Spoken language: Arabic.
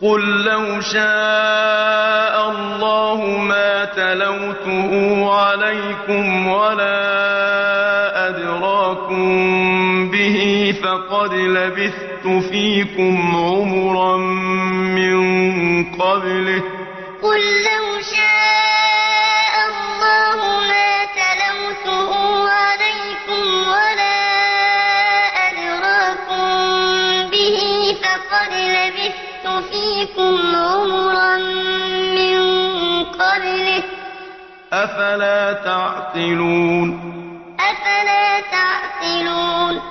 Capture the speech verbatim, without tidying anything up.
قل لو شاء الله ما تلوته عليكم ولا أدراكم به فقد لبثت فيكم عمرا من قبله قل لو شاء الله ما تلوته عليكم ولا أدراكم به فقد لبثت فيكم عمرا من قبله أفلا تعقلون أفلا تعقلون